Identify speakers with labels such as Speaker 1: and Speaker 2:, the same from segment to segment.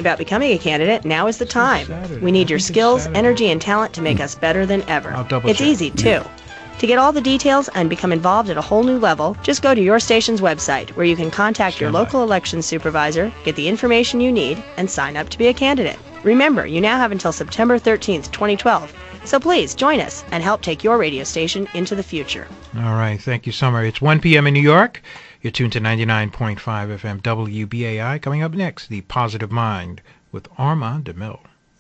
Speaker 1: about becoming a candidate, now is the time. We need your skills, energy, and talent to make us better than ever. It's easy, too. To get all the details and become involved at a whole new level, just go to your station's website, where you can contact your local elections supervisor, get the information you need, and sign up to be a candidate. Remember, you now have until September 13th, 2012. So please join us and help take your radio station into the future.
Speaker 2: All right. Thank you, Summer. It's 1 p.m. in New York. You're tuned to 99.5 FM WBAI. Coming up next, The Positive Mind with Armand DeMille.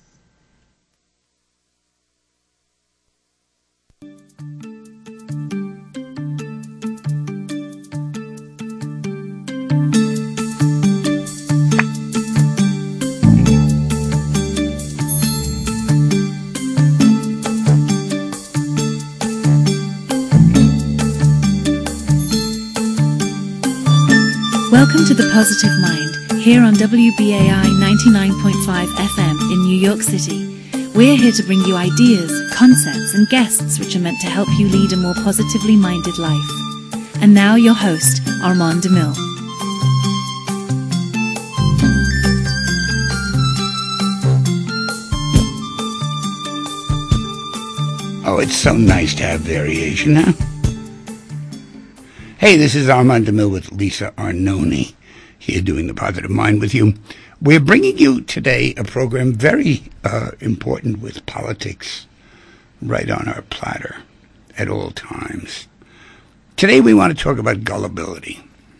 Speaker 3: Welcome to The Positive Mind, here on WBAI 99.5 FM in New York City. We're here to bring you ideas, concepts, and guests which are meant to help you lead a more positively minded life. And now your host, Armand DeMille.
Speaker 4: Oh, it's so nice to have variation, huh? Hey, this is Armand DeMille with Lisa Arnone here doing The Positive Mind with you. We're bringing you today a program very important with politics right on our platter at all times. Today we want to talk about gullibility.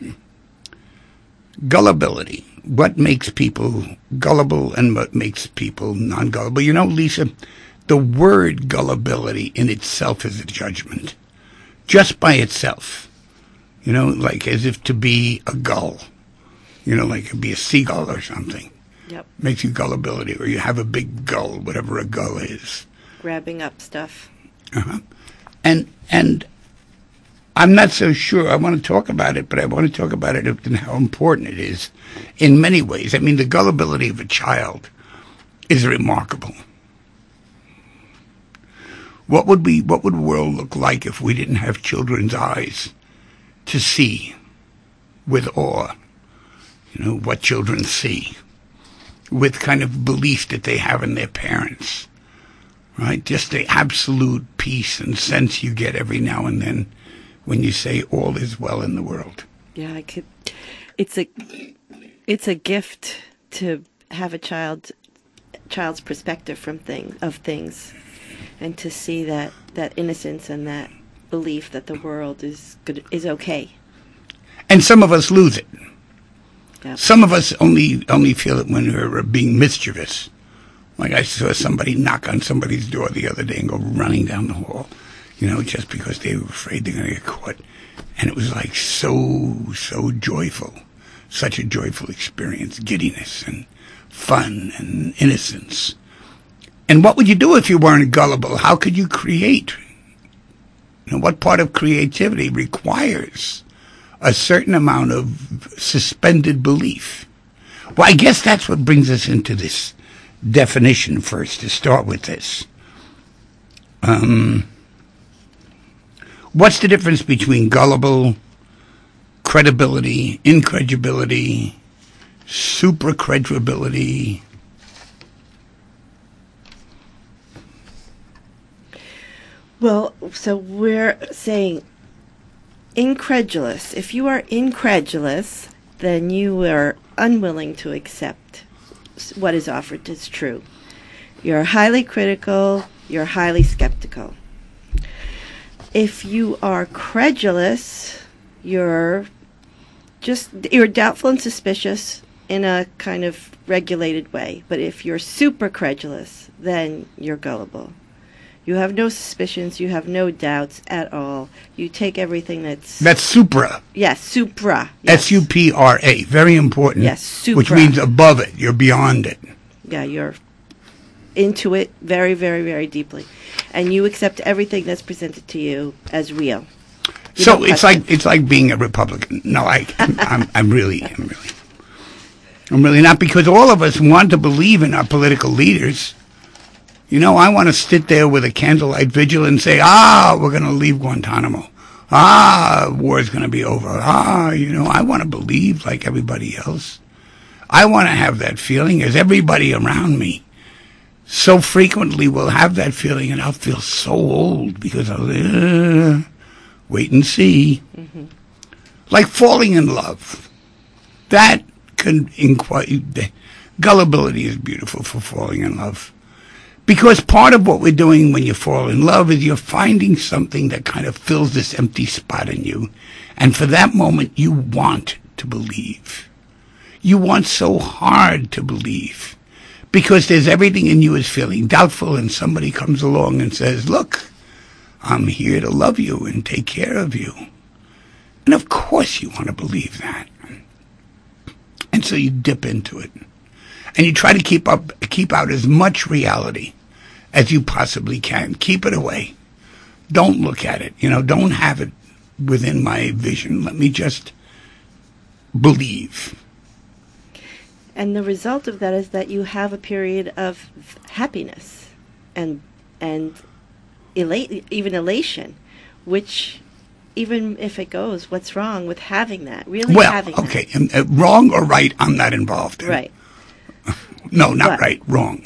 Speaker 4: Gullibility. What makes people gullible and what makes people non-gullible. You know, Lisa, the word gullibility in itself is a judgment. Just by itself. You know, like as if to be a gull. You know, like to be a seagull or something.
Speaker 5: Yep.
Speaker 4: Makes you gullibility. Or you have a big gull, whatever a gull is.
Speaker 5: Grabbing up stuff.
Speaker 4: Uh-huh. And I'm not so sure I want to talk about it, but I want to talk about it and how important it is in many ways. I mean, the gullibility of a child is remarkable. What would the world look like if we didn't have children's eyes to see with awe, you know, what children see, with kind of belief that they have in their parents, right? Just the absolute peace and sense you get every now and then when you say all is well in the world.
Speaker 5: Yeah, it's a gift to have a child's perspective of things, and to see that innocence and that belief that the world is good, is okay.
Speaker 4: And some of us lose it.
Speaker 5: Yep.
Speaker 4: Some of us only feel it when we're being mischievous. Like I saw somebody knock on somebody's door the other day and go running down the hall, you know, just because they were afraid they're going to get caught. And it was like so joyful, such a joyful experience, giddiness and fun and innocence. And what would you do if you weren't gullible? How could you create? You know, what part of creativity requires a certain amount of suspended belief? Well, I guess that's what brings us into this definition first, to start with this. What's the difference between gullible, credibility, incredibility, supracredibility?
Speaker 5: Well, so we're saying incredulous. If you are incredulous, then you are unwilling to accept what is offered as true. You're highly critical, you're highly skeptical. If you are credulous, you're doubtful and suspicious in a kind of regulated way. But if you're super credulous, then you're gullible. You have no suspicions. You have no doubts at all. You take everything that's supra. Yes, supra. Yes.
Speaker 4: S-U-P-R-A. Very important.
Speaker 5: Yes, supra.
Speaker 4: Which means above it. You're beyond it.
Speaker 5: Yeah, you're into it very, very, very deeply. And you accept everything that's presented to you as real.
Speaker 4: So it's like being a Republican. No, I'm really not, because all of us want to believe in our political leaders. You know, I want to sit there with a candlelight vigil and say, we're going to leave Guantanamo. War's going to be over. You know, I want to believe like everybody else. I want to have that feeling, as everybody around me so frequently will have that feeling, and I'll feel so old because I'll wait and see. Mm-hmm. Like falling in love. That can gullibility is beautiful for falling in love. Because part of what we're doing when you fall in love is you're finding something that kind of fills this empty spot in you. And for that moment, you want to believe. You want so hard to believe. Because there's everything in you is feeling doubtful, and somebody comes along and says, look, I'm here to love you and take care of you. And of course you want to believe that. And so you dip into it. And you try to keep out as much reality as you possibly can. Keep it away. Don't look at it. Don't have it within my vision. Let me just believe.
Speaker 5: And the result of that is that you have a period of happiness and even elation, which, even if it goes, what's wrong with having that? Really having that?
Speaker 4: Okay, wrong or right, I'm not involved in.
Speaker 5: Right.
Speaker 4: No, not right, wrong.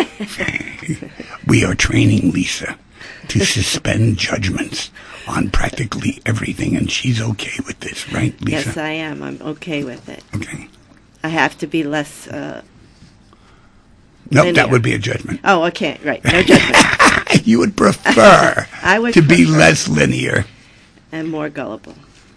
Speaker 4: We are training Lisa to suspend judgments on practically everything, and she's okay with this, right, Lisa?
Speaker 5: Yes, I am. I'm okay with it.
Speaker 4: Okay.
Speaker 5: I have to be less
Speaker 4: No,
Speaker 5: linear.
Speaker 4: that would be a judgment.
Speaker 5: Oh, okay, right. No judgment.
Speaker 4: You would prefer to be
Speaker 5: prefer
Speaker 4: less linear.
Speaker 5: and more gullible.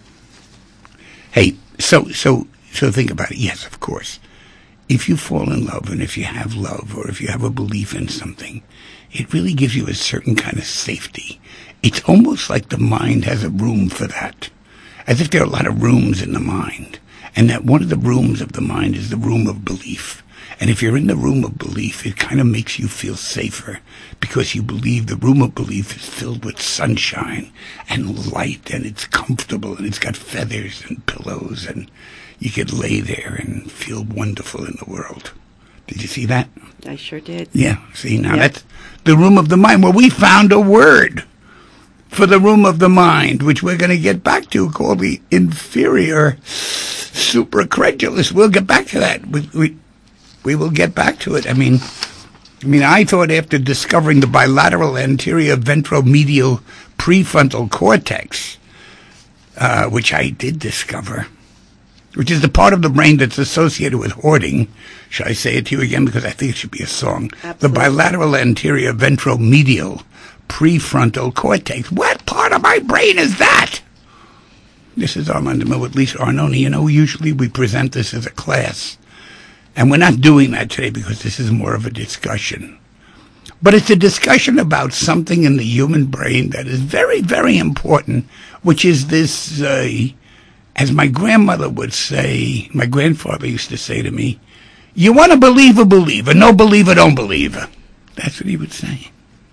Speaker 4: Hey, so think about it. Yes, of course. If you fall in love, and if you have love, or if you have a belief in something, it really gives you a certain kind of safety. It's almost like the mind has a room for that. As if there are a lot of rooms in the mind. And that one of the rooms of the mind is the room of belief. And if you're in the room of belief, it kind of makes you feel safer because you believe the room of belief is filled with sunshine and light, and it's comfortable, and it's got feathers and pillows, and you could lay there and feel wonderful in the world. Did you see that?
Speaker 5: I sure did.
Speaker 4: Yeah, see, now that's the room of the mind. Well, we found a word for the room of the mind, which we're going to get back to, called the inferior supracredulous. We'll get back to that. We will get back to it. I mean, I thought after discovering the bilateral anterior ventromedial prefrontal cortex, which I did discover, which is the part of the brain that's associated with hoarding. Should I say it to you again? Because I think it should be a song.
Speaker 5: Absolutely.
Speaker 4: The bilateral anterior ventromedial prefrontal cortex. What part of my brain is that? This is Armand DeMille with Lisa Arnone. Usually we present this as a class. And we're not doing that today because this is more of a discussion. But it's a discussion about something in the human brain that is very, very important, which is this, as my grandmother would say, my grandfather used to say to me, you want to believe a believer, no believer don't believe. That's what he would say.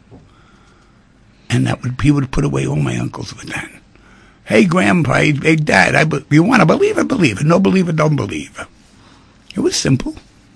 Speaker 4: And he would put away all my uncles with that. Hey, Grandpa, hey, Dad, you want to believe it, believe it. No believer, don't believe. It was simple.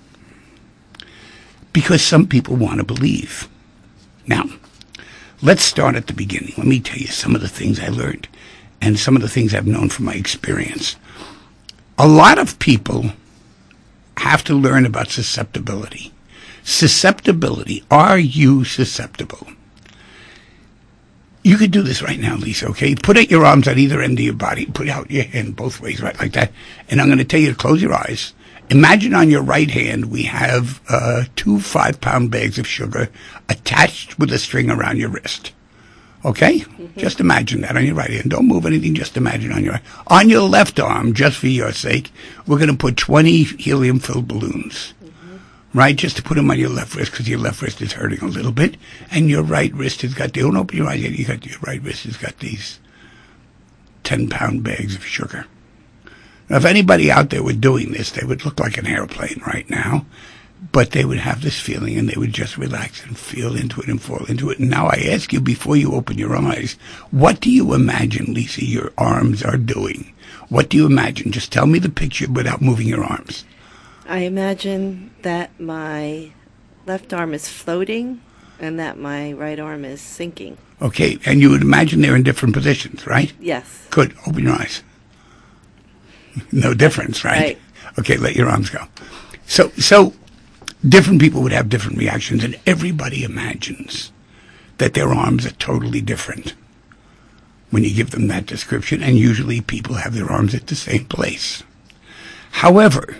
Speaker 4: Because some people want to believe. Now, let's start at the beginning. Let me tell you some of the things I learned and some of the things I've known from my experience. A lot of people have to learn about susceptibility. Susceptibility. Are you susceptible? You could do this right now, Lisa, okay? Put out your arms at either end of your body. Put out your hand both ways, right, like that. And I'm going to tell you to close your eyes. Imagine on your right hand we have 2 5-pound bags of sugar attached with a string around your wrist. Okay? Mm-hmm. Just imagine that on your right hand. Don't move anything. Just imagine on your right. On your left arm, just for your sake, we're going to put 20 helium-filled balloons. Right, just to put them on your left wrist because your left wrist is hurting a little bit, and your right wrist has got. Don't open your eyes yet. Your right wrist has got these 10-pound bags of sugar. Now, if anybody out there were doing this, they would look like an airplane right now, but they would have this feeling, and they would just relax and feel into it and fall into it. And now I ask you, before you open your eyes, what do you imagine, Lisa, your arms are doing? What do you imagine? Just tell me the picture without moving your arms.
Speaker 5: I imagine that my left arm is floating and that my right arm is sinking.
Speaker 4: Okay, and you would imagine they're in different positions, right?
Speaker 5: Yes.
Speaker 4: Good. Open your eyes. No difference, right?
Speaker 5: Right.
Speaker 4: Okay, let your arms go. So different people would have different reactions, and everybody imagines that their arms are totally different when you give them that description, and usually people have their arms at the same place. However,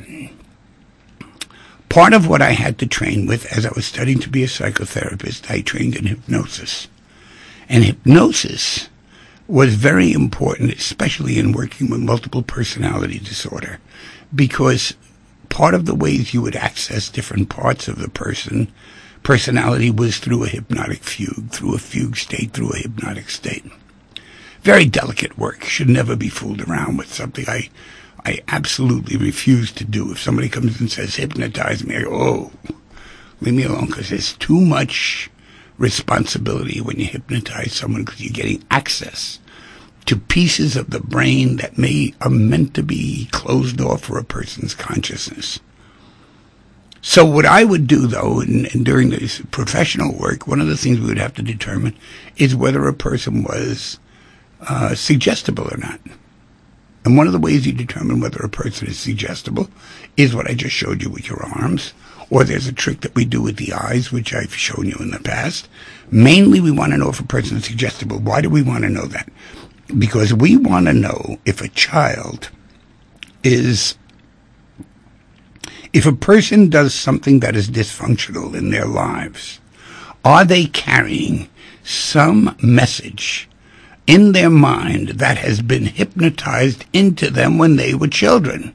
Speaker 4: part of what I had to train with as I was studying to be a psychotherapist, I trained in hypnosis. And hypnosis was very important, especially in working with multiple personality disorder, because part of the ways you would access different parts of the personality was through a hypnotic fugue, through a fugue state, through a hypnotic state. Very delicate work. Should never be fooled around with something I absolutely refuse to do. If somebody comes and says, hypnotize me, I go, oh, leave me alone, because there's too much responsibility when you hypnotize someone, because you're getting access to pieces of the brain that are meant to be closed off for a person's consciousness. So what I would do, though, and during this professional work, one of the things we would have to determine is whether a person was suggestible or not. And one of the ways you determine whether a person is suggestible is what I just showed you with your arms. Or there's a trick that we do with the eyes, which I've shown you in the past. Mainly, we want to know if a person is suggestible. Why do we want to know that? Because we want to know if a child is... If a person does something that is dysfunctional in their lives, are they carrying some message in their mind that has been hypnotized into them when they were children?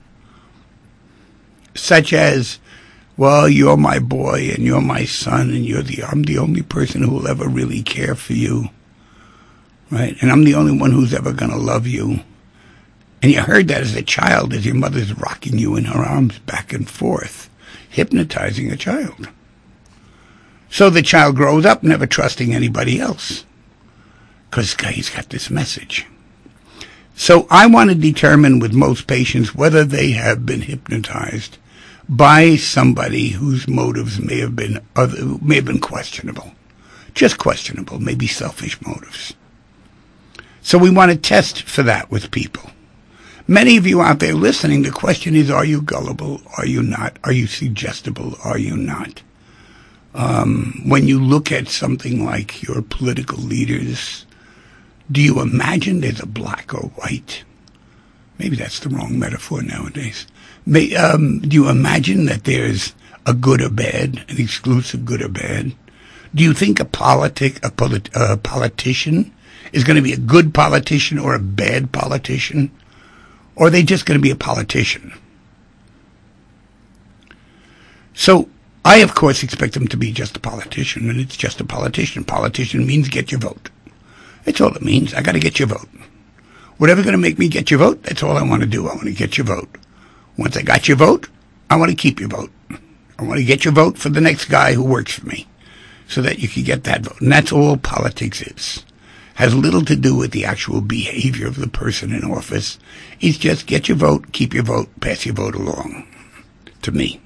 Speaker 4: Such as, well, you're my boy and you're my son and I'm the only person who will ever really care for you, right? And I'm the only one who's ever going to love you. And you heard that as a child, as your mother's rocking you in her arms back and forth, hypnotizing a child. So the child grows up never trusting anybody else, because he's got this message. So I want to determine with most patients whether they have been hypnotized by somebody whose motives may have been questionable. Just questionable, maybe selfish motives. So we want to test for that with people. Many of you out there listening, the question is, are you gullible? Are you not? Are you suggestible? Are you not? When you look at something like your political leaders, do you imagine there's a black or white? Maybe that's the wrong metaphor nowadays. Do you imagine that there's a good or bad, an exclusive good or bad? Do you think a politician is going to be a good politician or a bad politician? Or are they just going to be a politician? So I, of course, expect them to be just a politician, and it's just a politician. Politician means get your vote. That's all it means. I got to get your vote. Whatever's going to make me get your vote, that's all I want to do. I want to get your vote. Once I got your vote, I want to keep your vote. I want to get your vote for the next guy who works for me, so that you can get that vote. And that's all politics is. Has little to do with the actual behavior of the person in office. It's just get your vote, keep your vote, pass your vote along, to me.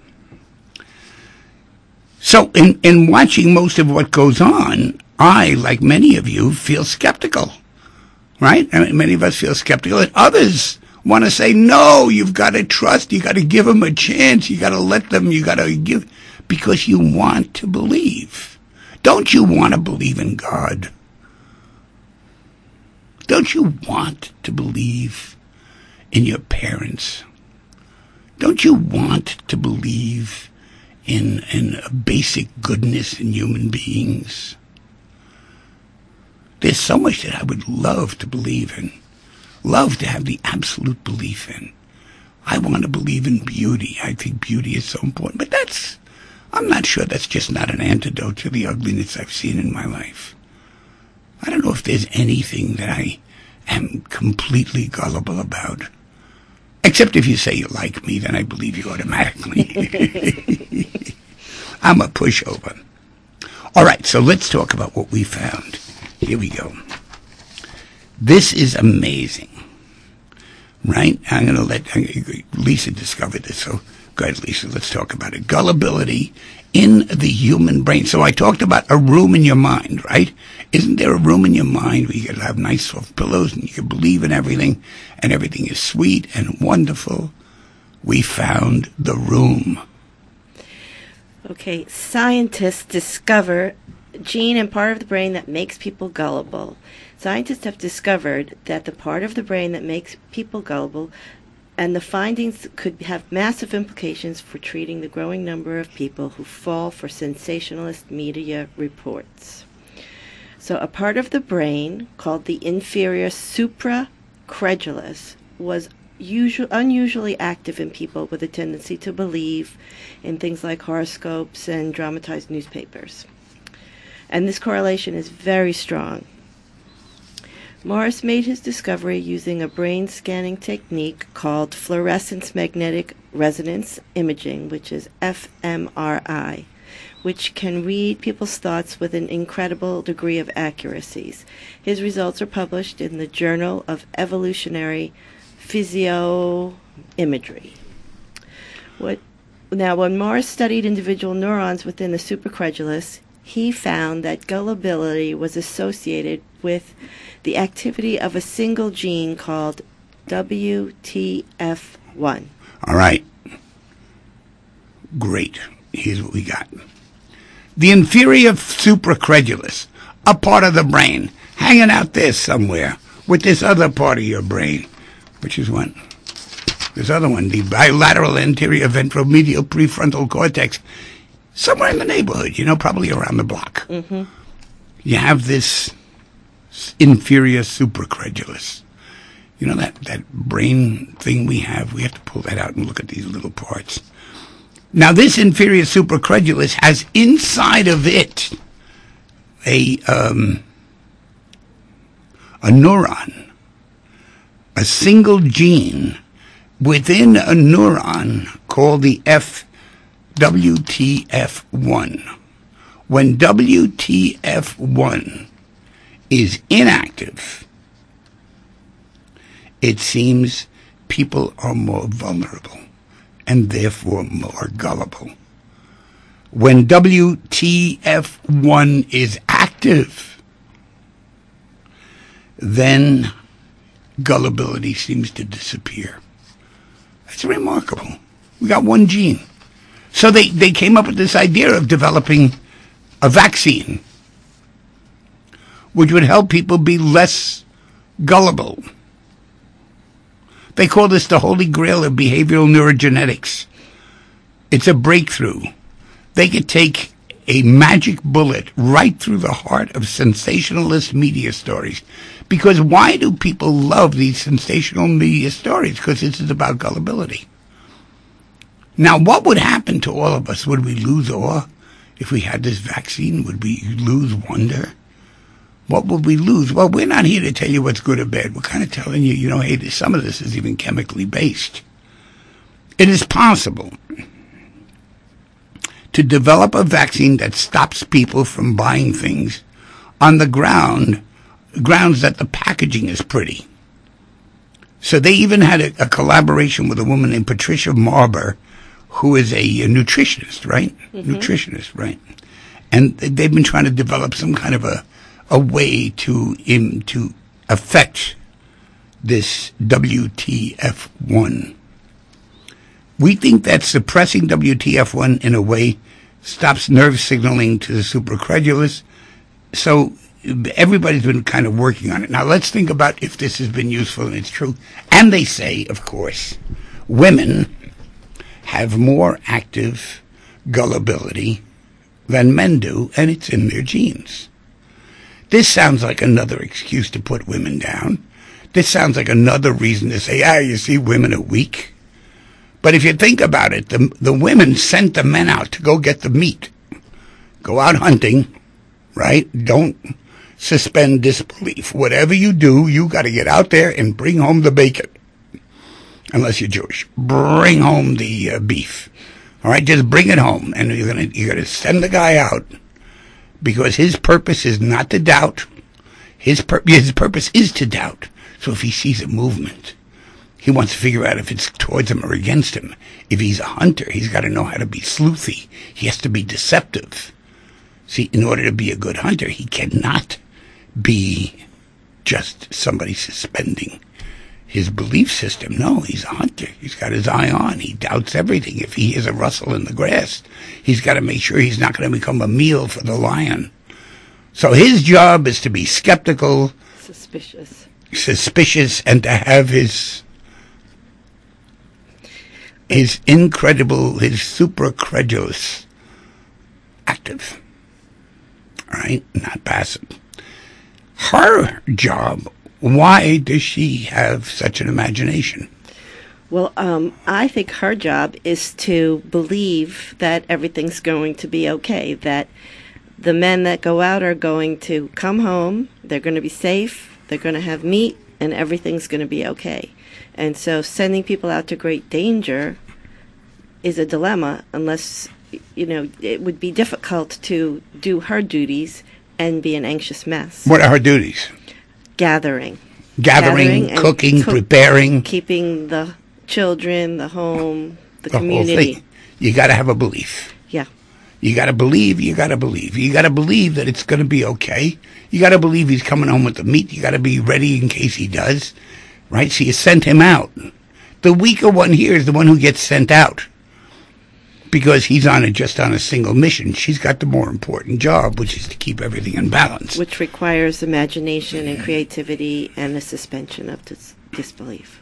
Speaker 4: So in watching most of what goes on, I, like many of you, feel skeptical, right? I mean, many of us feel skeptical, and others want to say, no, you've got to trust, you got to give them a chance, you got to let them, you got to give, because you want to believe. Don't you want to believe in God? Don't you want to believe in your parents? Don't you want to believe in a basic goodness in human beings? There's so much that I would love to believe in, love to have the absolute belief in. I want to believe in beauty. I think beauty is so important. But I'm not sure that's just not an antidote to the ugliness I've seen in my life. I don't know if there's anything that I am completely gullible about. Except if you say you like me, then I believe you automatically. I'm a pushover. All right, so let's talk about what we found. Here we go. This is amazing, right? I'm going to let Lisa discover this. So go ahead, Lisa, let's talk about it. Gullibility in the human brain. So I talked about a room in your mind, right? Isn't there a room in your mind where you can have nice soft pillows and you can believe in everything and everything is sweet and wonderful? We found the room
Speaker 5: Okay, scientists discover a gene and part of the brain that makes people gullible. Scientists have discovered that the part of the brain that makes people gullible, and the findings could have massive implications for treating the growing number of people who fall for sensationalist media reports. So a part of the brain called the inferior supracredulus was unusually active in people with a tendency to believe in things like horoscopes and dramatized newspapers. And this correlation is very strong. Morris made his discovery using a brain scanning technique called fluorescence magnetic resonance imaging, which is fMRI, which can read people's thoughts with an incredible degree of accuracies. His results are published in the Journal of Evolutionary Physioimagery. Now, when Morris studied individual neurons within the supracredulus, he found that gullibility was associated with the activity of a single gene called WTF1.
Speaker 4: All right. Great. Here's what we got. The inferior supracredulus, a part of the brain, hanging out there somewhere with this other part of your brain. Which is one? This other one, the bilateral anterior ventromedial prefrontal cortex, somewhere in the neighborhood, probably around the block.
Speaker 5: Mm-hmm.
Speaker 4: You have this inferior supracredulus. That brain thing we have to pull that out and look at these little parts. Now, this inferior supracredulus has inside of it a neuron, a single gene within a neuron called the WTF1. When WTF1 is inactive, it seems people are more vulnerable and therefore more gullible. When WTF1 is active, then gullibility seems to disappear. That's remarkable. We got one gene. So they came up with this idea of developing a vaccine which would help people be less gullible. They call this the holy grail of behavioral neurogenetics. It's a breakthrough. They could take a magic bullet right through the heart of sensationalist media stories. Because why do people love these sensational media stories? Because this is about gullibility. Now, what would happen to all of us? Would we lose awe if we had this vaccine? Would we lose wonder? What would we lose? Well, we're not here to tell you what's good or bad. We're kind of telling you, hey, some of this is even chemically based. It is possible to develop a vaccine that stops people from buying things on the grounds that the packaging is pretty. So they even had a collaboration with a woman named Patricia Marber, who is a nutritionist, right? Mm-hmm. Nutritionist, right? And they've been trying to develop some kind of a way to affect this WTF1. We think that suppressing WTF1 in a way stops nerve signaling to the supracredulus. So everybody's been kind of working on it. Now let's think about if this has been useful and it's true. And they say, of course, women have more active gullibility than men do, and it's in their genes. This sounds like another excuse to put women down. This sounds like another reason to say, you see, women are weak. But if you think about it, the women sent the men out to go get the meat. Go out hunting, right? Don't suspend disbelief. Whatever you do, you got to get out there and bring home the bacon. Unless you're Jewish. Bring home the beef. All right, just bring it home. And you're gonna send the guy out because his purpose is not to doubt. His purpose is to doubt. So if he sees a movement, he wants to figure out if it's towards him or against him. If he's a hunter, he's got to know how to be sleuthy. He has to be deceptive. See, in order to be a good hunter, he cannot be just somebody suspending his belief system. No, he's a hunter. He's got his eye on. He doubts everything. If he hears a rustle in the grass, he's got to make sure he's not going to become a meal for the lion. So his job is to be skeptical, suspicious, and to have his super credulous active. All right, not passive. Her job, why does she have such an imagination?
Speaker 5: Well, I think her job is to believe that everything's going to be okay, that the men that go out are going to come home, they're going to be safe, they're going to have meat, and everything's going to be okay. And so sending people out to great danger is a dilemma unless, it would be difficult to do her duties and be an anxious mess.
Speaker 4: What are her duties?
Speaker 5: Gathering,
Speaker 4: cooking, preparing.
Speaker 5: Keeping the children, the home, the community.
Speaker 4: Whole thing. You got to have a belief.
Speaker 5: Yeah.
Speaker 4: You got to believe. You got to believe that it's going to be okay. You got to believe he's coming home with the meat. You got to be ready in case he does. Right? So you sent him out. The weaker one here is the one who gets sent out, because he's just on a single mission. She's got the more important job, which is to keep everything in balance.
Speaker 5: Which requires imagination and creativity and a suspension of disbelief.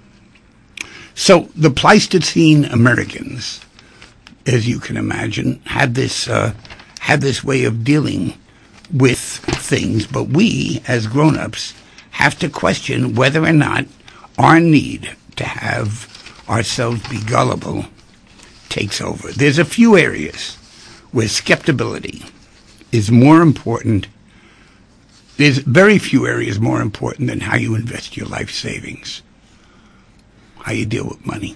Speaker 4: So the Pleistocene Americans, as you can imagine, had this way of dealing with things. But we, as grown-ups, have to question whether or not our need to have ourselves be gullible takes over. There's a few areas where skeptibility is more important. There's very few areas more important than how you invest your life savings, how you deal with money.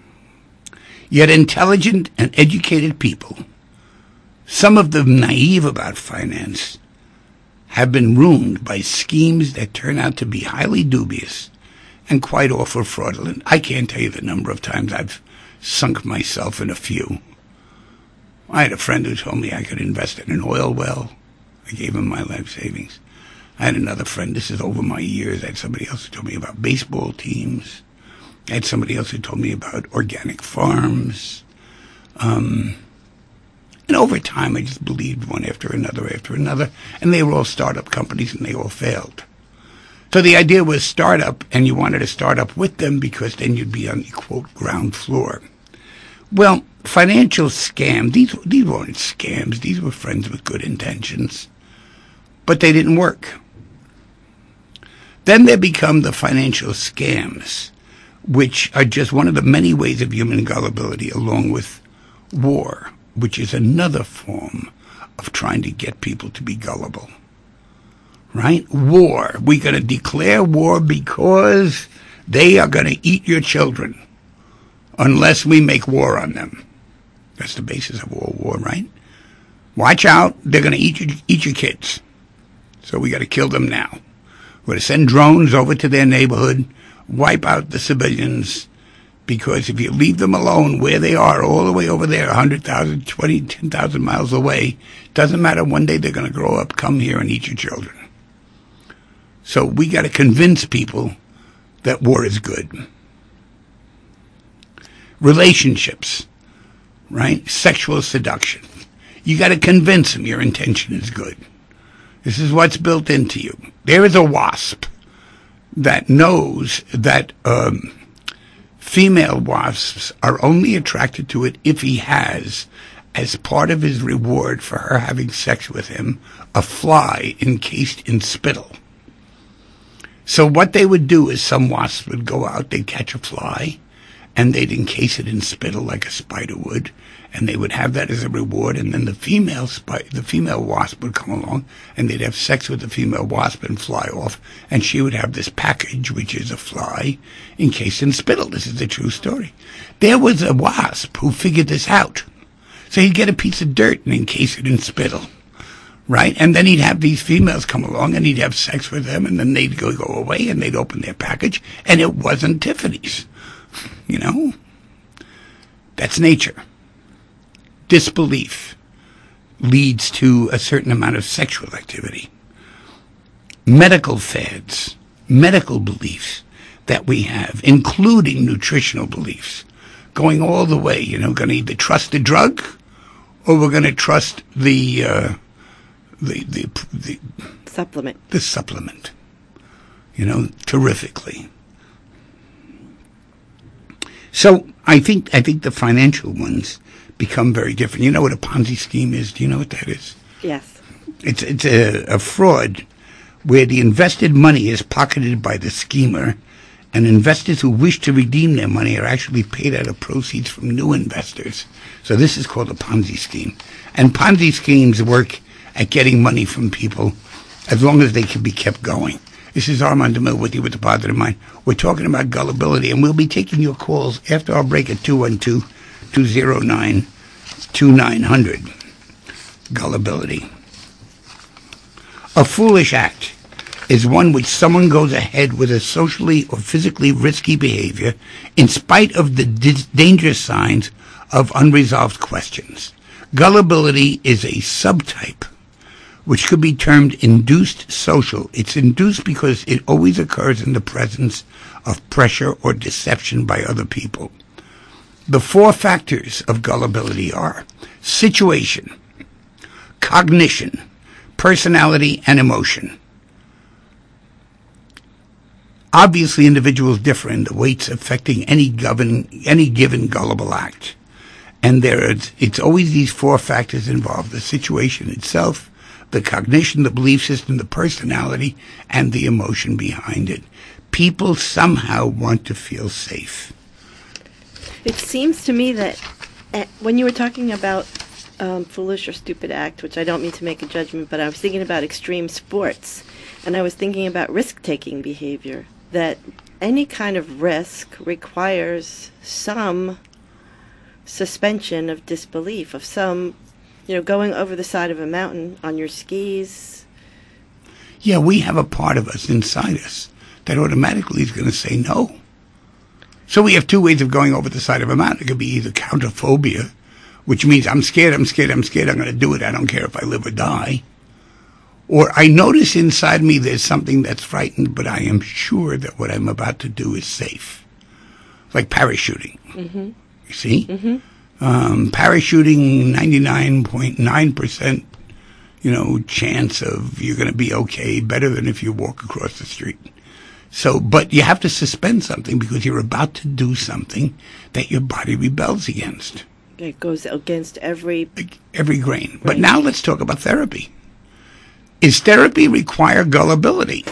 Speaker 4: Yet intelligent and educated people, some of them naive about finance, have been ruined by schemes that turn out to be highly dubious and quite often fraudulent. I can't tell you the number of times I've sunk myself in a few. I had a friend who told me I could invest in an oil well. I gave him my life savings. I had another friend, this is over my years, I had somebody else who told me about baseball teams. I had somebody else who told me about organic farms. And over time, I just believed one after another. And they were all startup companies, and they all failed. So the idea was startup, and you wanted to start up with them because then you'd be on the, quote, ground floor. Well, financial scam, these weren't scams. These were friends with good intentions. But they didn't work. Then there become the financial scams, which are just one of the many ways of human gullibility, along with war, which is another form of trying to get people to be gullible. Right? War. We're going to declare war because they are going to eat your children unless we make war on them. That's the basis of all war, right? Watch out. They're going to eat your kids. So we got to kill them now. We're going to send drones over to their neighborhood, wipe out the civilians, because if you leave them alone where they are, all the way over there, 100,000, 10,000 miles away, doesn't matter, one day they're going to grow up, come here and eat your children. So we got to convince people that war is good. Relationships, right? Sexual seduction. You got to convince them your intention is good. This is what's built into you. There is a wasp that knows that female wasps are only attracted to it if he has, as part of his reward for her having sex with him, a fly encased in spittle. So what they would do is some wasps would go out, they'd catch a fly, and they'd encase it in spittle like a spider would, and they would have that as a reward, and then the female wasp would come along, and they'd have sex with the female wasp and fly off, and she would have this package, which is a fly encased in spittle. This is a true story. There was a wasp who figured this out. So he'd get a piece of dirt and encase it in spittle, right? And then he'd have these females come along, and he'd have sex with them, and then they'd go away, and they'd open their package, and it wasn't Tiffany's. You know? That's nature. Disbelief leads to a certain amount of sexual activity. Medical fads, medical beliefs, that we have, including nutritional beliefs, going all the way. Going to either trust the drug, or we're going to trust the
Speaker 5: supplement.
Speaker 4: The supplement. Terrifically. So I think the financial ones become very different. You know what a Ponzi scheme is? Do you know what that is?
Speaker 5: Yes.
Speaker 4: It's a fraud where the invested money is pocketed by the schemer, and investors who wish to redeem their money are actually paid out of proceeds from new investors. So this is called a Ponzi scheme. And Ponzi schemes work at getting money from people as long as they can be kept going. This is Armand DeMille with you with the Positive Mind. We're talking about gullibility, and we'll be taking your calls after our break at 212-209-2900. Gullibility. A foolish act is one which someone goes ahead with a socially or physically risky behavior in spite of the dangerous signs of unresolved questions. Gullibility is a subtype which could be termed induced social. It's induced because it always occurs in the presence of pressure or deception by other people. The 4 factors of gullibility are situation, cognition, personality, and emotion. Obviously, individuals differ in the weights affecting any given gullible act. And it's always these 4 factors involved: the situation itself, the cognition, the belief system, the personality, and the emotion behind it. People somehow want to feel safe.
Speaker 5: It seems to me that when you were talking about foolish or stupid act, which I don't mean to make a judgment, but I was thinking about extreme sports, and I was thinking about risk-taking behavior, that any kind of risk requires some suspension of disbelief, of some, going over the side of a mountain on your skis.
Speaker 4: Yeah, we have a part of us inside us that automatically is going to say no. So we have 2 ways of going over the side of a mountain. It could be either counterphobia, which means I'm scared, I'm going to do it, I don't care if I live or die. Or I notice inside me there's something that's frightened, but I am sure that what I'm about to do is safe. Like parachuting. Mm-hmm. You see? Mm-hmm. Parachuting, 99.9%, chance of you're going to be okay, better than if you walk across the street. So, but you have to suspend something because you're about to do something that your body rebels against.
Speaker 5: It goes against every
Speaker 4: grain. But now let's talk about therapy. Is therapy require gullibility?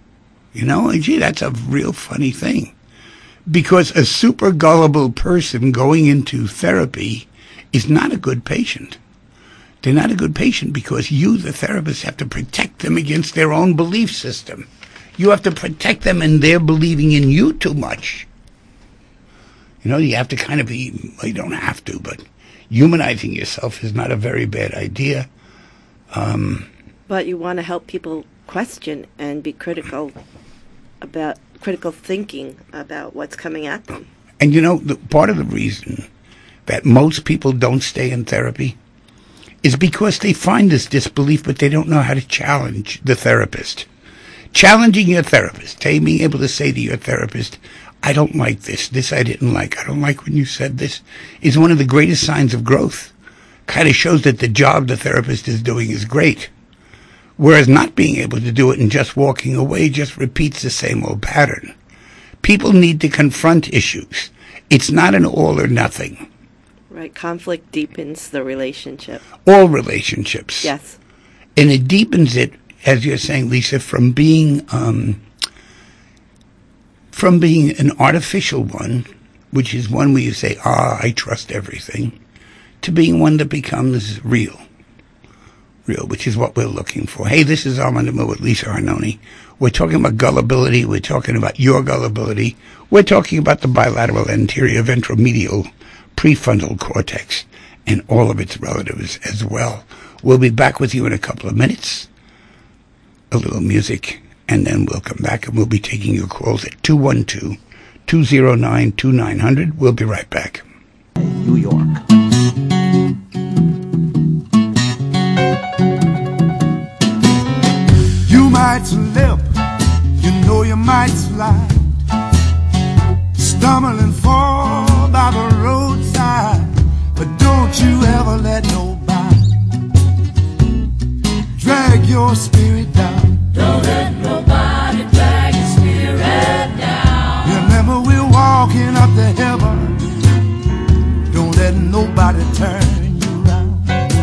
Speaker 4: Gee, that's a real funny thing. Because a super gullible person going into therapy is not a good patient. They're not a good patient because you, the therapist, have to protect them against their own belief system. You have to protect them and they're believing in you too much. You have to kind of be, well, you don't have to, but humanizing yourself is not a very bad idea.
Speaker 5: But you want to help people question and be critical thinking about what's coming at them.
Speaker 4: And part of the reason that most people don't stay in therapy is because they find this disbelief, but they don't know how to challenge the therapist. Challenging your therapist, being able to say to your therapist, I don't like this I didn't like, I don't like when you said this, is one of the greatest signs of growth. Kind of shows that the job the therapist is doing is great. Whereas not being able to do it and just walking away just repeats the same old pattern. People need to confront issues. It's not an all or nothing.
Speaker 5: Right. Conflict deepens the relationship.
Speaker 4: All relationships.
Speaker 5: Yes.
Speaker 4: And it deepens it, as you're saying, Lisa, from being an artificial one, which is one where you say, I trust everything, to being one that becomes real, which is what we're looking for. Hey, this is Armand DeMille with Lisa Arnone. We're talking about gullibility. We're talking about your gullibility. We're talking about the bilateral anterior ventromedial prefrontal cortex and all of its relatives as well. We'll be back with you in a couple of minutes. A little music, and then we'll come back and we'll be taking your calls at 212-209-2900. We'll be right back.
Speaker 6: New York. You might slip, you might slide. your spirit down.
Speaker 7: Don't let nobody drag your spirit down.
Speaker 6: Remember we're walking up to heaven. Don't let nobody turn you around.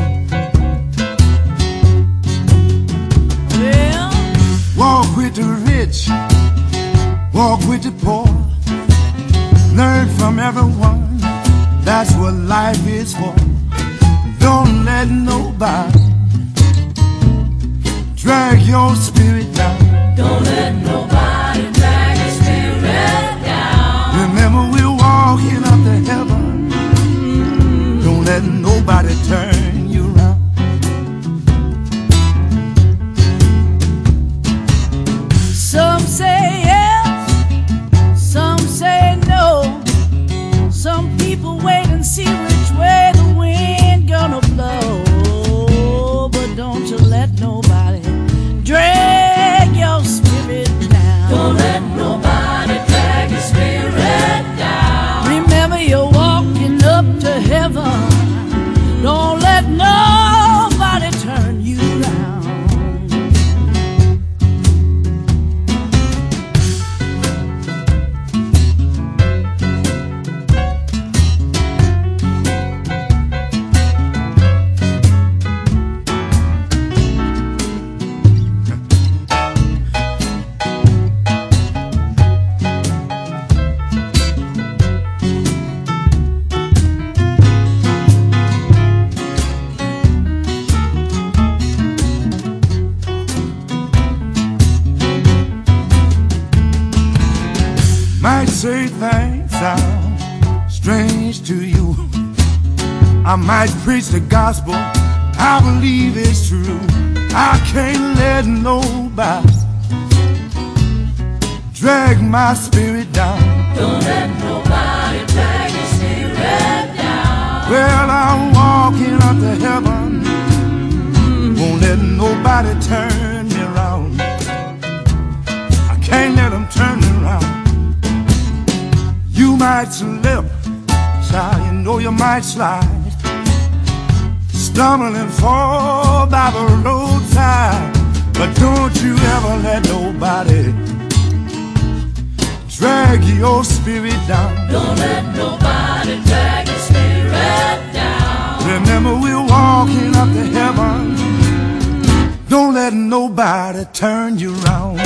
Speaker 7: Well,
Speaker 6: walk with the rich, walk with the poor. Learn from everyone, that's what life is for. Don't let nobody drag your spirit down.
Speaker 7: don't let nobody drag your spirit down.
Speaker 6: Remember we're walking up to heaven. Don't let nobody turn you around.
Speaker 7: Some say yes, some say no. Some people wait and see which way the wind gonna blow. But don't you let nobody drag your spirit down. Don't let nobody drag your spirit down. Remember you're walking up to heaven. Don't let nobody turn you around.
Speaker 6: Might say things sound strange to you. I might preach the gospel, I believe it's true. I can't let nobody drag my spirit down.
Speaker 7: Don't let nobody drag your spirit down.
Speaker 6: Well, I'm walking up to heaven. Won't let nobody turn me around. I can't let them turn me around. You might slip, child, you know you might slide. Stumble and fall by the roadside. But don't you ever let nobody drag your spirit down.
Speaker 7: Don't let nobody drag your spirit down.
Speaker 6: Remember we're walking up to heaven. Don't let nobody turn you around.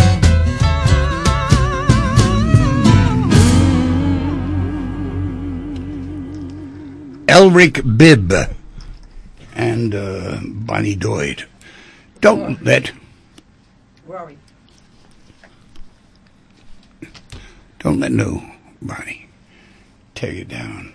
Speaker 4: Elric Bibb and Bonnie Doyd. Don't let nobody tear you down.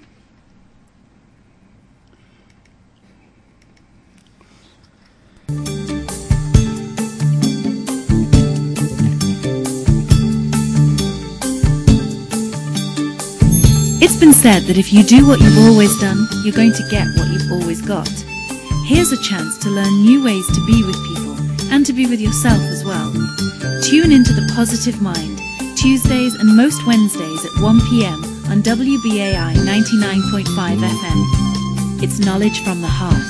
Speaker 3: It's been said that if you do what you've always done, you're going to get what you've always got. Here's a chance to learn new ways to be with people and to be with yourself as well. Tune into The Positive Mind, Tuesdays and most Wednesdays at 1 p.m. on WBAI 99.5 FM. It's knowledge from the heart.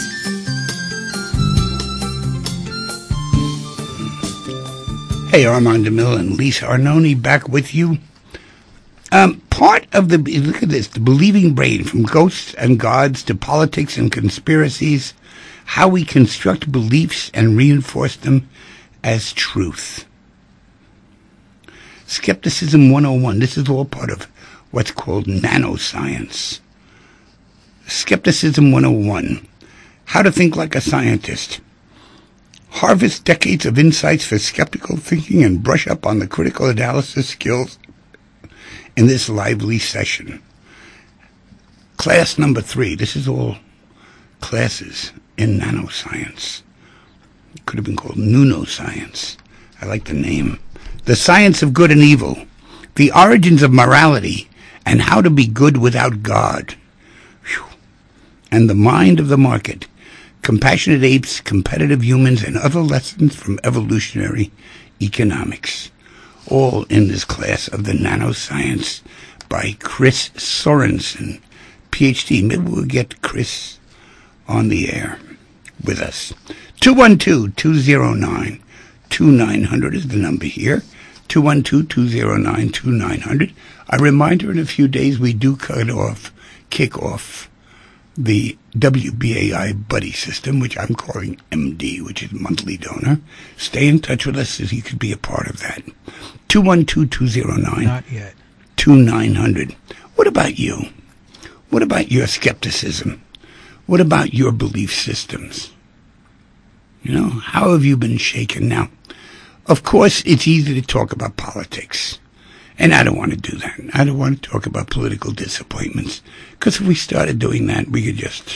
Speaker 4: Hey, Armand DeMille and Lisa Arnone back with you. Part of the, look at this, the believing brain, from ghosts and gods to politics and conspiracies, how we construct beliefs and reinforce them as truth. Skepticism 101, this is all part of what's called nanoscience. Skepticism 101, how to think like a scientist. Harvest decades of insights for skeptical thinking and brush up on the critical analysis skills in this lively session. Class number 3. This is all classes in nanoscience. It could have been called Nunoscience. I like the name. The Science of Good and Evil. The Origins of Morality and How to Be Good Without God. Whew. And The Mind of the Market. Compassionate Apes, Competitive Humans, and Other Lessons from Evolutionary Economics. All in this class of the nanoscience by Chris Sorensen, PhD. Maybe we'll get Chris on the air with us. 212-209-2900 is the number here. 212-209-2900. A reminder, in a few days we do kick off the WBAI Buddy System, which I'm calling MD, which is monthly donor. Stay in touch with us as you could be a part of that. 212-209.
Speaker 2: Not yet.
Speaker 4: 2900. What about you? What about your skepticism? What about your belief systems? You know, how have you been shaken? Now, of course, it's easy to talk about politics. And I don't want to do that. I don't want to talk about political disappointments. Because if we started doing that, we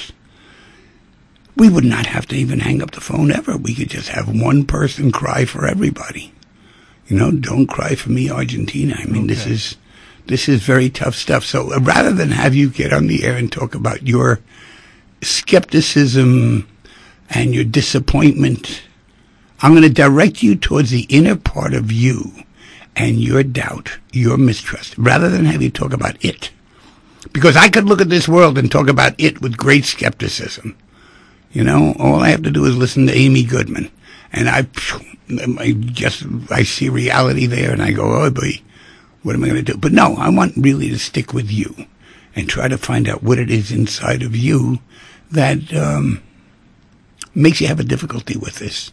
Speaker 4: would not have to even hang up the phone ever. We could just have one person cry for everybody. You know, don't cry for me, Argentina. I mean,
Speaker 2: Okay.
Speaker 4: this is very tough stuff. So rather than have you get on the air and talk about your skepticism and your disappointment, I'm going to direct you towards the inner part of you and your doubt, your mistrust, rather than have you talk about it. Because I could look at this world and talk about it with great skepticism. You know, all I have to do is listen to Amy Goodman. And I see reality there and I go, oh boy, what am I going to do? But no, I want really to stick with you and try to find out what it is inside of you that makes you have a difficulty with this.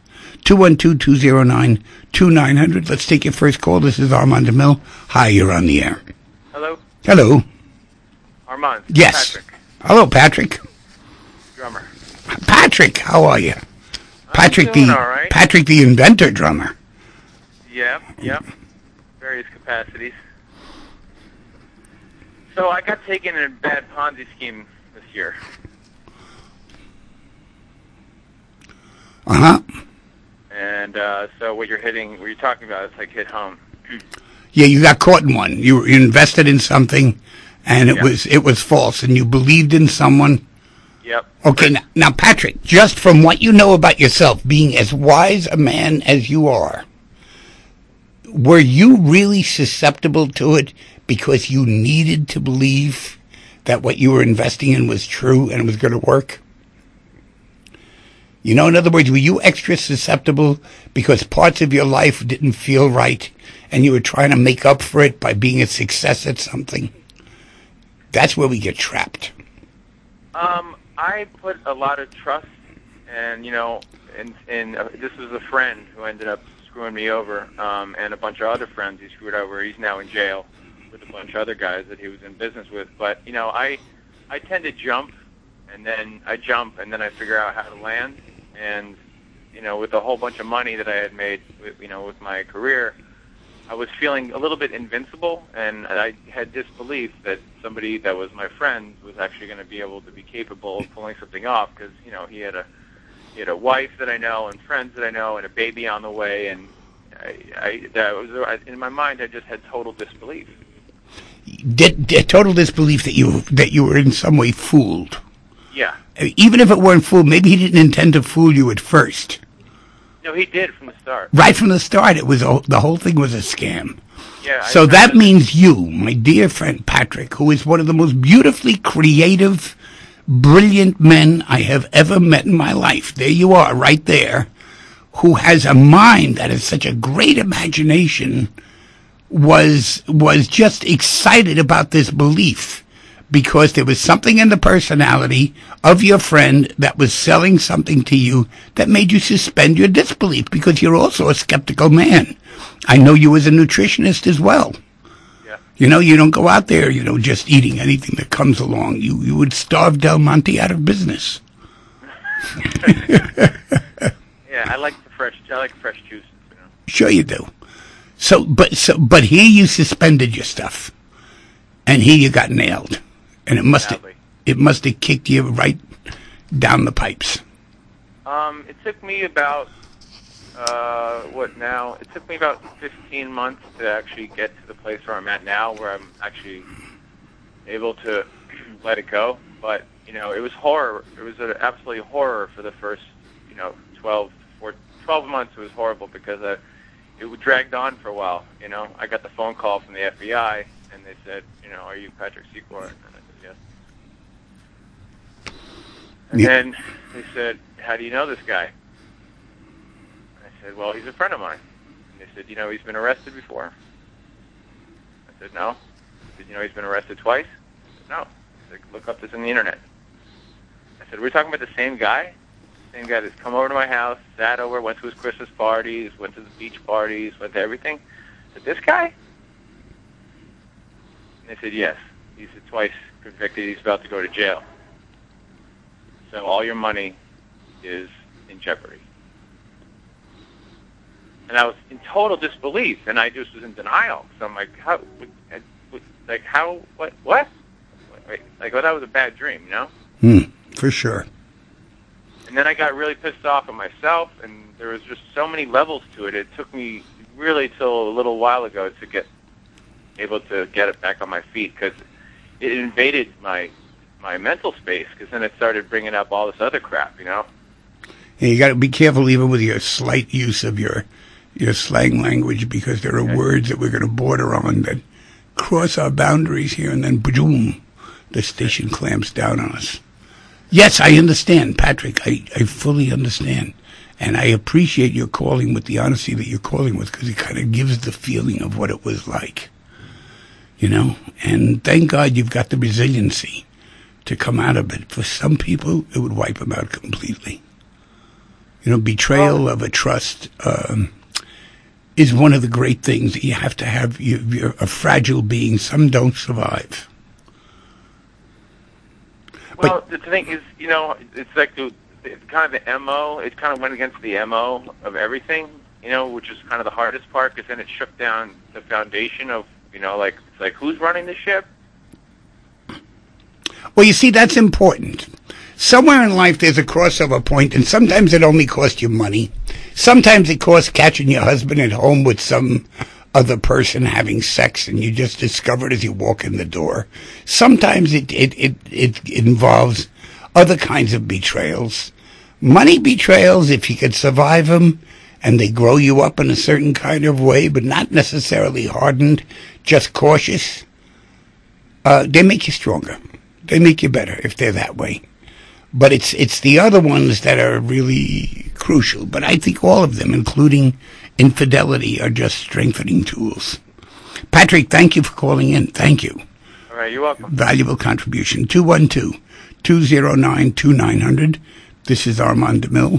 Speaker 4: 212-209-2900. Let's take your first call. This is Armand DeMille. Hi, you're on the air.
Speaker 8: Hello?
Speaker 4: Hello.
Speaker 8: Armand.
Speaker 4: Yes.
Speaker 8: Patrick.
Speaker 4: Hello, Patrick.
Speaker 8: Drummer.
Speaker 4: Patrick, how are you? Patrick,
Speaker 8: doing all right.
Speaker 4: Patrick, the inventor drummer.
Speaker 8: Yep. Various capacities. So I got taken in a bad Ponzi scheme this year.
Speaker 4: Uh-huh.
Speaker 8: And so what you're talking about, it's like hit home.
Speaker 4: Yeah, you got caught in one. You invested in something, and it was false, and you believed in someone.
Speaker 8: Yep.
Speaker 4: Okay, now, Patrick, just from what you know about yourself, being as wise a man as you are, were you really susceptible to it because you needed to believe that what you were investing in was true and it was going to work? You know, in other words, were you extra susceptible because parts of your life didn't feel right and you were trying to make up for it by being a success at something? That's where we get trapped.
Speaker 8: I put a lot of trust and, you know, this was a friend who ended up screwing me over, and a bunch of other friends he screwed over. He's now in jail with a bunch of other guys that he was in business with. But, you know, I tend to jump, and then I figure out how to land. And, you know, with a whole bunch of money that I had made, with my career, I was feeling a little bit invincible, and I had disbelief that somebody that was my friend was actually going to be able to be capable of pulling something off, because, you know, he had a wife that I know and friends that I know and a baby on the way, and in my mind I just had total disbelief.
Speaker 4: Total disbelief that you were in some way fooled.
Speaker 8: Yeah.
Speaker 4: Even if it weren't fooled, maybe he didn't intend to fool you at first.
Speaker 8: No, he did from the start.
Speaker 4: Right from the start, it was the whole thing was a scam.
Speaker 8: Yeah.
Speaker 4: So that means you, my dear friend Patrick, who is one of the most beautifully creative, brilliant men I have ever met in my life. There you are, right there, who has a mind that has such a great imagination, was just excited about this belief. Because there was something in the personality of your friend that was selling something to you that made you suspend your disbelief, because you're also a skeptical man. I know you as a nutritionist as well.
Speaker 8: Yeah.
Speaker 4: You know, you don't go out there, just eating anything that comes along. You would starve Del Monte out of business.
Speaker 8: Yeah, I like fresh juices.
Speaker 4: Sure you do. But here you suspended your stuff, and here you got nailed. And it must have kicked you right down the pipes.
Speaker 8: It took me about It took me about 15 months to actually get to the place where I'm at now, where I'm actually able to let it go. But it was horror. It was an absolute horror for the first 12 months. It was horrible because it dragged on for a while. I got the phone call from the FBI, and they said, are you Patrick Secor? And then they said, how do you know this guy? said, well, he's a friend of mine. And they said, he's been arrested before. I said, no. They said, he's been arrested twice? I said, no. I said, look up this on the internet. I said, we're talking about the same guy? Same guy that's come over to my house, sat over, went to his Christmas parties, went to the beach parties, went to everything. I said, this guy? And they said, yes. He's twice convicted. He's about to go to jail. So all your money is in jeopardy. And I was in total disbelief, and I just was in denial. So I'm like, what? Like, that was a bad dream,
Speaker 4: For sure.
Speaker 8: And then I got really pissed off at myself, and there was just so many levels to it. It took me really till a little while ago to get able to get it back on my feet, because it invaded my mental space, because then it started bringing up all this other crap,
Speaker 4: And you got to be careful even with your slight use of your slang language, because there are words that we're going to border on that cross our boundaries here, and then boom, the station clamps down on us. Yes, I understand, Patrick. I fully understand. And I appreciate your calling with the honesty that you're calling with, because it kind of gives the feeling of what it was like. And thank God you've got the resiliency to come out of it. For some people, it would wipe them out completely. Betrayal of a trust is one of the great things that you have to have. You're a fragile being. Some don't survive.
Speaker 8: Well, the thing is, it's like it's kind of the MO. It kind of went against the MO of everything, which is kind of the hardest part, because then it shook down the foundation of, it's like who's running the ship?
Speaker 4: Well, you see, that's important. Somewhere in life there's a crossover point, and sometimes it only costs you money. Sometimes it costs catching your husband at home with some other person having sex, and you just discover it as you walk in the door. Sometimes it involves other kinds of betrayals. Money betrayals, if you could survive them, and they grow you up in a certain kind of way, but not necessarily hardened, just cautious, they make you stronger. They make you better if they're that way. But it's the other ones that are really crucial. But I think all of them, including infidelity, are just strengthening tools. Patrick, thank you for calling in. Thank you.
Speaker 8: All right, you're welcome.
Speaker 4: Valuable contribution. 212-209-2900. This is Armand DeMille.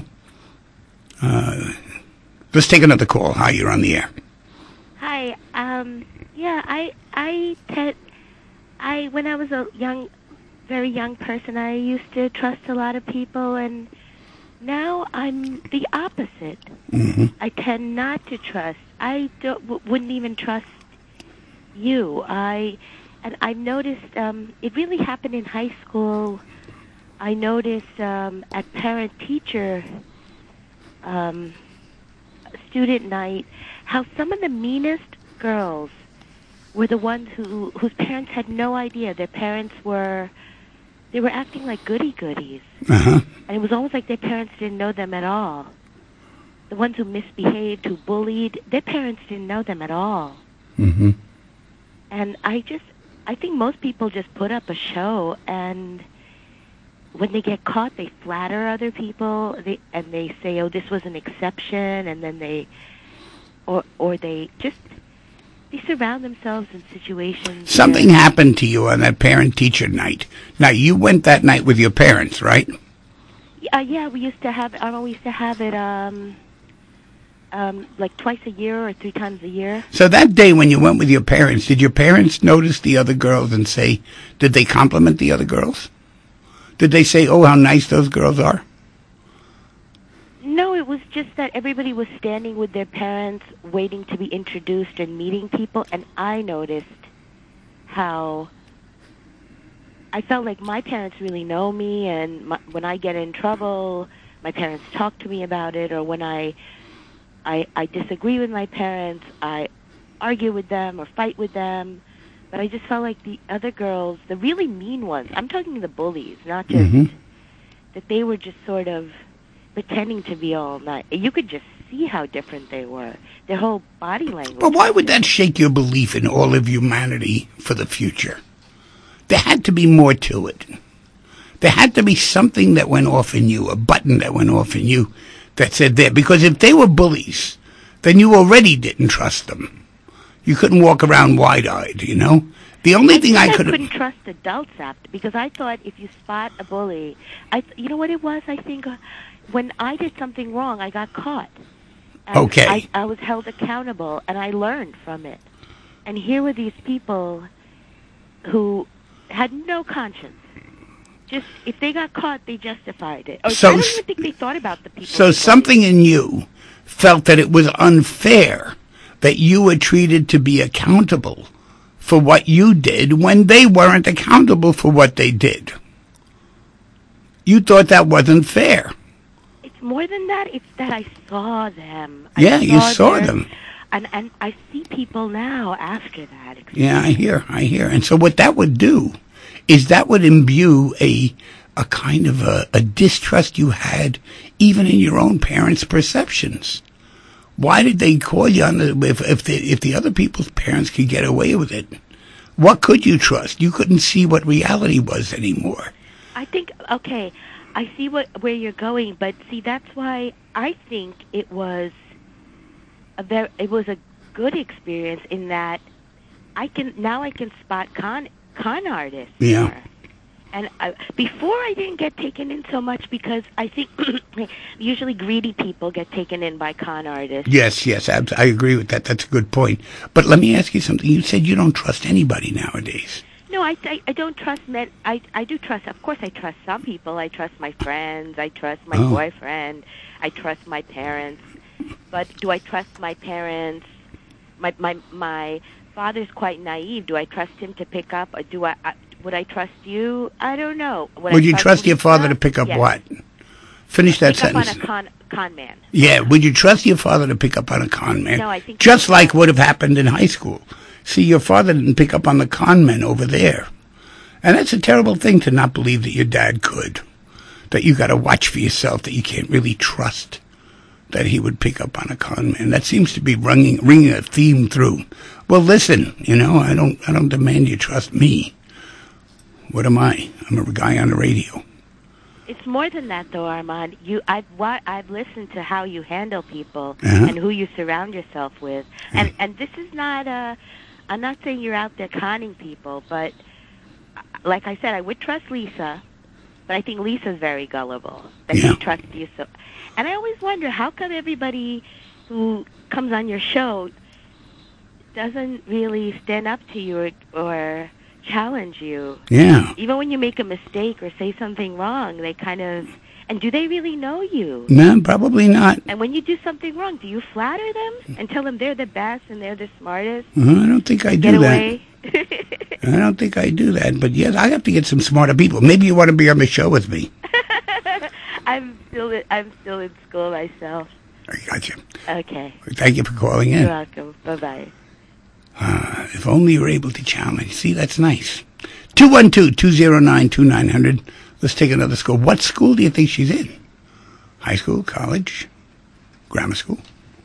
Speaker 4: Let's take another call. Hi, you're on the air.
Speaker 9: Hi. When I was a very young person, I used to trust a lot of people, and now I'm the opposite.
Speaker 4: Mm-hmm.
Speaker 9: I tend not to trust. I wouldn't even trust you. And I've noticed it really happened in high school. I noticed at parent-teacher student night how some of the meanest girls were the ones whose parents had no idea. Their parents were acting like goody-goodies.
Speaker 4: Uh-huh.
Speaker 9: And it was almost like their parents didn't know them at all. The ones who misbehaved, who bullied, their parents didn't know them at all.
Speaker 4: Mm-hmm.
Speaker 9: And I think most people just put up a show, and when they get caught, they flatter other people, and they say, oh, this was an exception, and then they surround themselves in situations.
Speaker 4: Something happened to you on that parent-teacher night. Now, you went that night with your parents, right?
Speaker 9: Yeah, we used to have it like twice a year or 3 times a year.
Speaker 4: So that day when you went with your parents, did your parents notice the other girls and say, did they compliment the other girls? Did they say, oh, how nice those girls are?
Speaker 9: No, it was just that everybody was standing with their parents, waiting to be introduced and meeting people, and I noticed how I felt like my parents really know me, and when I get in trouble, my parents talk to me about it, or when I disagree with my parents, I argue with them or fight with them. But I just felt like the other girls, the really mean ones, I'm talking the bullies, not just that they were just sort of pretending to be all nice. You could just see how different they were. Their whole body language.
Speaker 4: But why would that shake your belief in all of humanity for the future? There had to be more to it. There had to be something that went off in you, a button that went off in you, that said there. Because if they were bullies, then you already didn't trust them. You couldn't walk around wide-eyed, you know? The only thing I
Speaker 9: couldn't trust adults after, because I thought if you spot a bully, you know what it was? I think when I did something wrong, I got caught. And
Speaker 4: okay.
Speaker 9: I was held accountable, and I learned from it. And here were these people who had no conscience. Just, if they got caught, they justified it. I don't even think they thought about the people.
Speaker 4: So something in you felt that it was unfair that you were treated to be accountable for what you did when they weren't accountable for what they did. You thought that wasn't fair.
Speaker 9: It's more than that. It's that I saw them.
Speaker 4: You saw them.
Speaker 9: And I see people now after that experience.
Speaker 4: Yeah, I hear. And so what that would do is that would imbue a kind of a distrust you had even in your own parents' perceptions. Why did they call you on if the other people's parents could get away with it? What could you trust? You couldn't see what reality was anymore.
Speaker 9: I think, okay, I see where you're going, but see, that's why I think it was a good experience in that I can spot con artists.
Speaker 4: Yeah.
Speaker 9: More. And before I didn't get taken in so much because I think usually greedy people get taken in by con artists.
Speaker 4: Yes, I agree with that. That's a good point. But let me ask you something. You said you don't trust anybody nowadays.
Speaker 9: No, I don't trust men. I do trust. Of course, I trust some people. I trust my friends. I trust my boyfriend. I trust my parents. But do I trust my parents? My father's quite naive. Do I trust him to pick up? Or would I trust you? I don't know.
Speaker 4: Would you trust your father to pick up what? Finish that sentence.
Speaker 9: Pick up on a con man.
Speaker 4: Yeah, would you trust your father to pick up on a con man?
Speaker 9: No, I think...
Speaker 4: Just like would have happened in high school. See, your father didn't pick up on the con men over there. And that's a terrible thing to not believe that your dad could. That you got to watch for yourself, that you can't really trust that he would pick up on a con man. That seems to be ringing a theme through. Well, listen, I don't demand you trust me. What am I? I'm a guy on the radio.
Speaker 9: It's more than that, though, Armand. I've listened to how you handle people and who you surround yourself with, and this is not I'm not saying you're out there conning people, but like I said, I would trust Lisa, but I think Lisa's very gullible. That she trusts you so. And I always wonder how come everybody who comes on your show doesn't really stand up to you or challenge you.
Speaker 4: Yeah.
Speaker 9: Even when you make a mistake or say something wrong, they kind of... And do they really know you?
Speaker 4: No, probably not.
Speaker 9: And when you do something wrong, do you flatter them and tell them they're the best and they're the smartest?
Speaker 4: I don't think I do that.
Speaker 9: Away?
Speaker 4: I don't think I do that. But yes, I have to get some smarter people. Maybe you want to be on the show with me.
Speaker 9: I'm still in school myself.
Speaker 4: I got you.
Speaker 9: Okay.
Speaker 4: Thank you for calling in.
Speaker 9: You're welcome. Bye-bye.
Speaker 4: If only you were able to challenge. See, that's nice. 212-209-2900. Let's take another school. What school do you think she's in? High school, college, grammar school?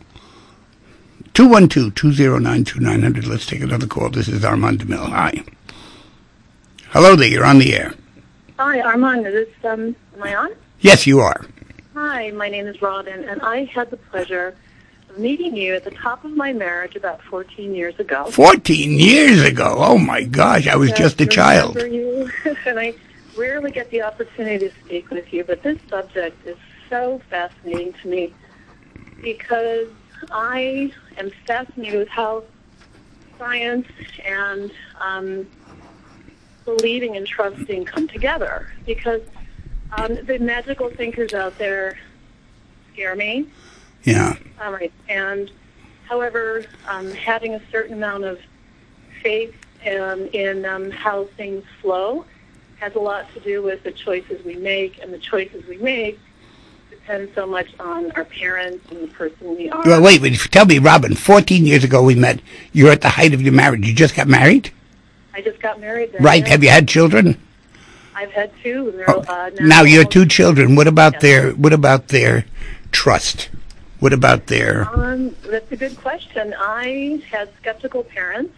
Speaker 4: 212-209-2900. Let's take another call. This is Armand DeMille. Hi. Hello there. You're on the air.
Speaker 10: Hi, Armand. Is this, am I on?
Speaker 4: Yes, you are.
Speaker 10: Hi, my name is Robin, and I had the pleasure of meeting you at the top of my marriage about 14 years ago.
Speaker 4: 14 years ago? Oh, my gosh. I was just a child.
Speaker 10: I remember you, and I rarely get the opportunity to speak with you, but this subject is so fascinating to me because I am fascinated with how science and believing and trusting come together because the magical thinkers out there scare me.
Speaker 4: Yeah.
Speaker 10: And however, having a certain amount of faith in how things flow has a lot to do with the choices we make, and the choices we make depend so much on our parents and the person we are.
Speaker 4: Well, wait, tell me, Robin, 14 years ago we met. You're at the height of your marriage. You just got married?
Speaker 10: I just got married then.
Speaker 4: Right. Have you had children?
Speaker 10: I've had two.
Speaker 4: Now your two children. What about their trust? What about their...
Speaker 10: That's a good question. I had skeptical parents.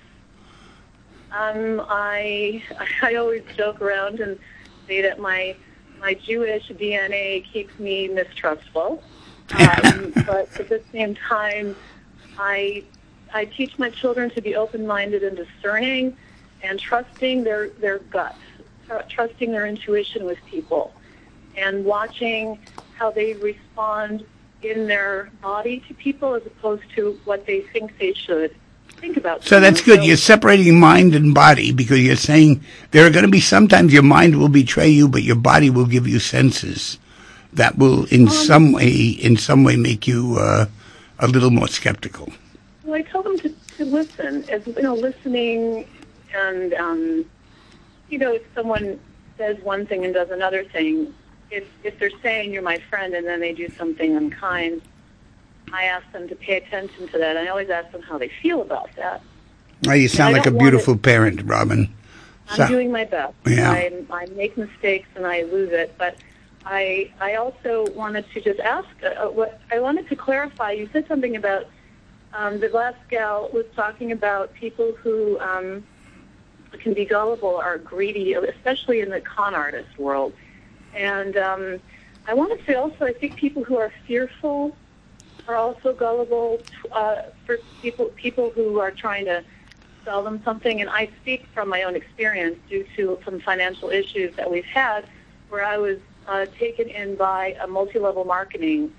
Speaker 10: I always joke around and say that my Jewish DNA keeps me mistrustful. But at the same time, I teach my children to be open-minded and discerning and trusting their gut, trusting their intuition with people, and watching how they respond in their body to people as opposed to what they think they should think about.
Speaker 4: So that's good. You're separating mind and body because you're saying there are going to be sometimes your mind will betray you, but your body will give you senses that will in some way make you a little more skeptical.
Speaker 10: Well, I tell them to listen, as listening, and if someone says one thing and does another thing, if they're saying you're my friend and then they do something unkind, I ask them to pay attention to that. I always ask them how they feel about that.
Speaker 4: Well, you sound like a beautiful parent, Robin.
Speaker 10: I'm doing my best.
Speaker 4: Yeah.
Speaker 10: I make mistakes and I lose it, but I also wanted to just ask, I wanted to clarify, you said something about, the last gal was talking about people who can be gullible or greedy, especially in the con artist world. And I want to say also, I think people who are fearful are also gullible for people who are trying to sell them something. And I speak from my own experience due to some financial issues that we've had, where I was taken in by a multi-level marketing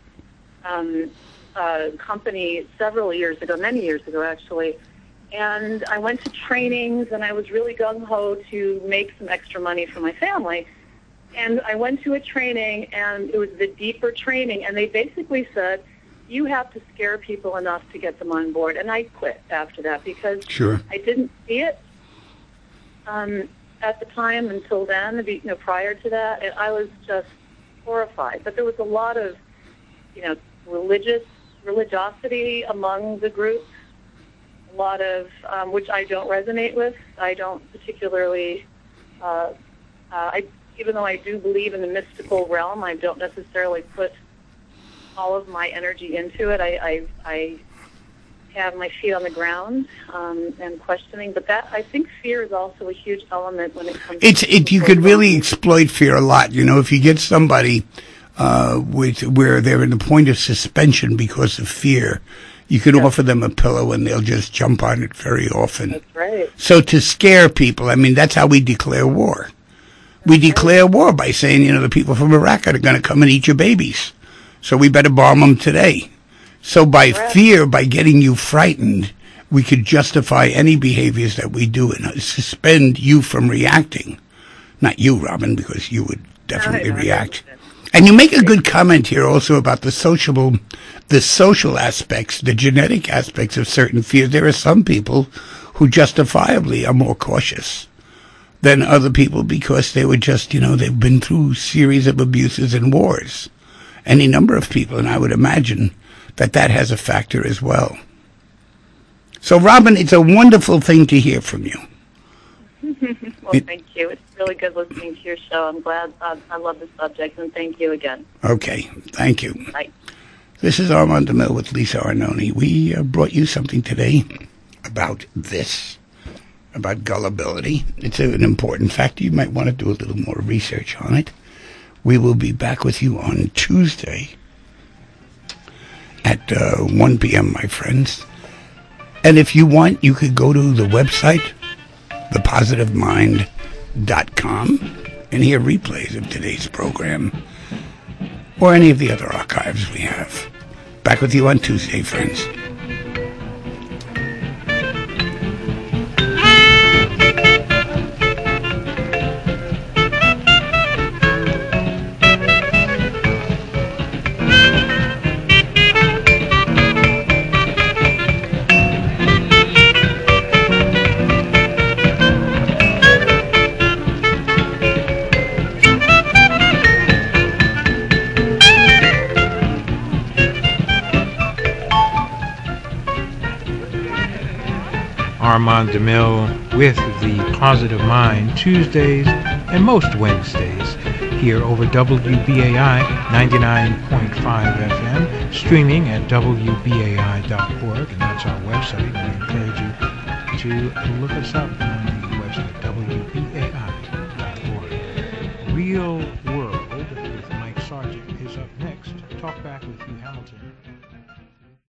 Speaker 10: company several years ago, many years ago actually. And I went to trainings, and I was really gung-ho to make some extra money for my family. And I went to a training, and it was the deeper training, and they basically said, you have to scare people enough to get them on board. And I quit after that because I didn't see it at the time until then, prior to that. And I was just horrified. But there was a lot of, religiosity among the group, a lot of, which I don't resonate with. I don't particularly, even though I do believe in the mystical realm, I don't necessarily put all of my energy into it. I have my feet on the ground and questioning, but that, I think fear is also a huge element when it comes to
Speaker 4: you could really exploit fear a lot. If you get somebody where they're in the point of suspension because of fear, you can offer them a pillow and they'll just jump on it very often.
Speaker 10: That's right.
Speaker 4: So to scare people, that's how we declare war. We declare war by saying, the people from Iraq are going to come and eat your babies. So we better bomb them today. So by fear, by getting you frightened, we could justify any behaviors that we do and suspend you from reacting. Not you, Robin, because you would definitely react. And you make a good comment here also about the social aspects, the genetic aspects of certain fears. There are some people who justifiably are more cautious than other people because they were just, they've been through a series of abuses and wars. Any number of people, and I would imagine that has a factor as well. So, Robin, it's a wonderful thing to hear from you.
Speaker 10: Well, thank you. It's really good listening to your show. I'm glad. I love the subject, and thank you again.
Speaker 4: Okay, thank you.
Speaker 10: Bye.
Speaker 4: This is Armand DeMille with Lisa Arnone. We brought you something today about this, about gullibility. It's an important factor. You might want to do a little more research on it. We will be back with you on Tuesday at 1 p.m., my friends. And if you want, you could go to the website, thepositivemind.com, and hear replays of today's program or any of the other archives we have. Back with you on Tuesday, friends.
Speaker 2: Armand DeMille with The Positive Mind, Tuesdays and most Wednesdays here over WBAI 99.5 FM, streaming at WBAI.org, and that's our website. We encourage you to look us up on the website, WBAI.org. Real